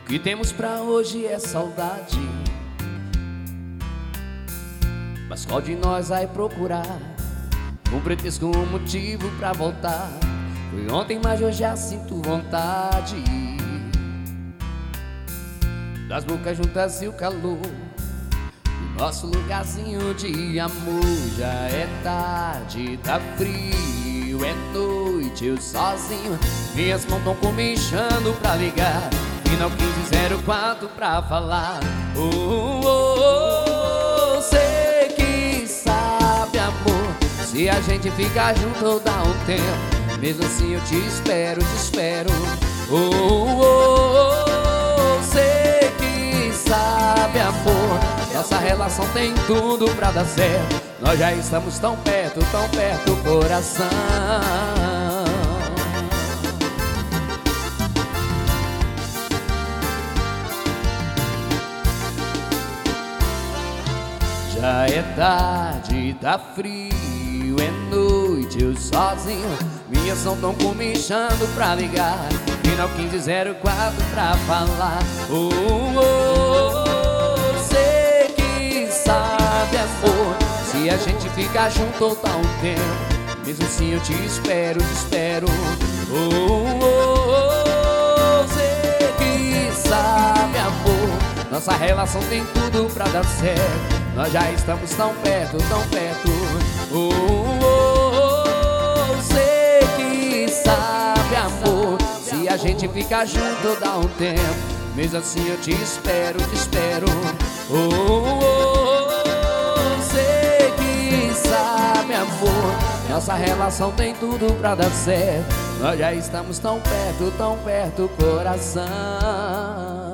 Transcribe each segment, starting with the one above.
que temos pra hoje é saudade. Mas qual de nós vai procurar um pretexto, um motivo pra voltar? Foi ontem, mas eu já sinto vontade das bocas juntas e o calor do nosso lugarzinho de amor. Já é tarde, tá frio, é noite, eu sozinho. Minhas mãos tão comichando pra ligar. Final 1504 pra falar. Sei que sabe, amor, se a gente ficar junto dá um tempo. Mesmo assim eu te espero, te espero. Sei que sabe, amor, nossa relação tem tudo pra dar certo. Nós já estamos tão perto, coração. Já é tarde, tá frio, é noite, eu sozinho. Minhas mãos tão comichando pra ligar. Final 1504 pra falar. Sei que sabe, amor, se a gente ficar junto dá um tempo. Mesmo assim eu te espero, te espero. Sei que sabe, amor, nossa relação tem tudo pra dar certo. Nós já estamos tão perto, sei que sabe, amor, se a gente ficar junto dá um tempo. Mesmo assim eu te espero, te espero. Sei que sabe, amor, nossa relação tem tudo pra dar certo. Nós já estamos tão perto, coração.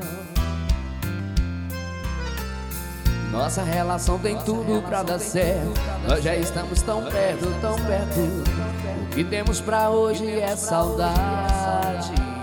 Nossa relação tem tudo pra dar certo. Nós já estamos tão perto. O que temos pra hoje é saudade.